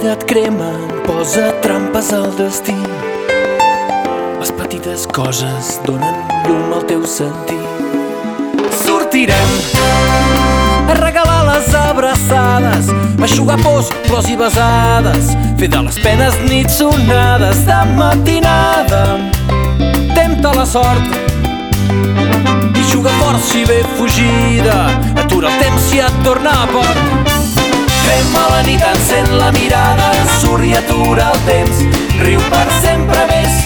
vida et crema, posa trampes al destí. Les petites coses donen llum al teu sentir. Sortirem a regalar les abraçades, eixugar pors, plors i besades, fer de les penes nits sonades. De matinada tempta la sort i juga fort si ve fugida, atura el temps si et torna a port. Crema la nit, encén la mirada, surt i atura el temps, riu per sempre més.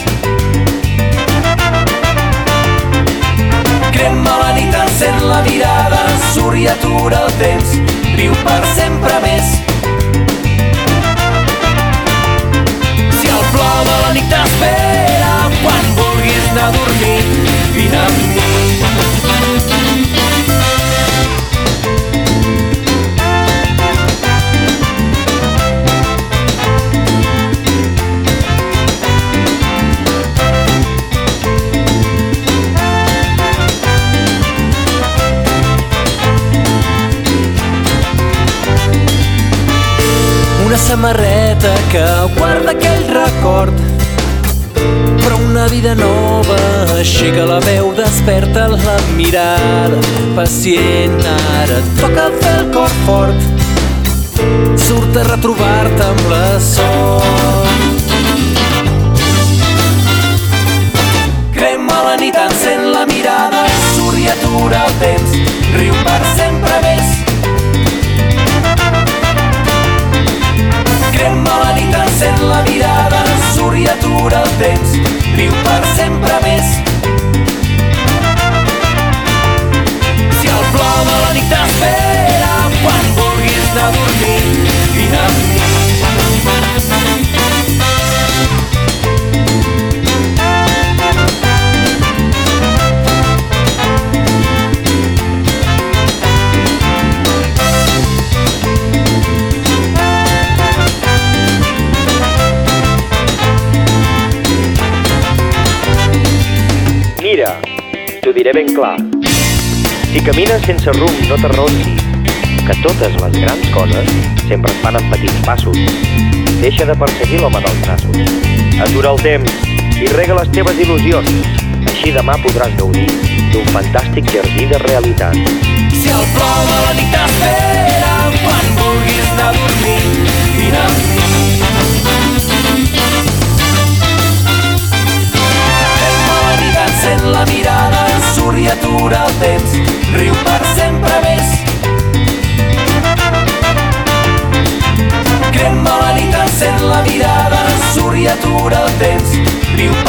Crema la nit, encén la mirada, surt i atura el temps, riu per sempre més. Si el plor de la nit t'espera, quan vulguis anar a dormir, vine amb mi. Una samarreta que guarda aquell record, però una vida nova aixeca la veu, desperta la mirada. Pacient, ara et toca fer el cor fort, surt a retrobar-te amb la sort. Crema la nit, encén la mirada, surt i atura el temps, riu per sempre més. Crema la nit, encén la mirada, surt i atura el temps, riu per sempre més. Si el plor de la nit t'espera, quan vulguis anar a dormir, vine amb mi. Mira, t'ho diré ben clar. Si camines sense rumb no t'arronsis, que totes les grans coses sempre es fan en petits passos. Deixa de perseguir l'home dels nassos. Atura el temps i rega les teves il·lusions. Així demà podràs gaudir d'un fantàstic jardí de realitat. Si el plor de la nit t'espera, quan vulguis anar a dormir, vine amb mi. Encén la mirada, surt i atura el temps, riu per sempre més. Crema la nit, encén la mirada, surt i atura el temps, riu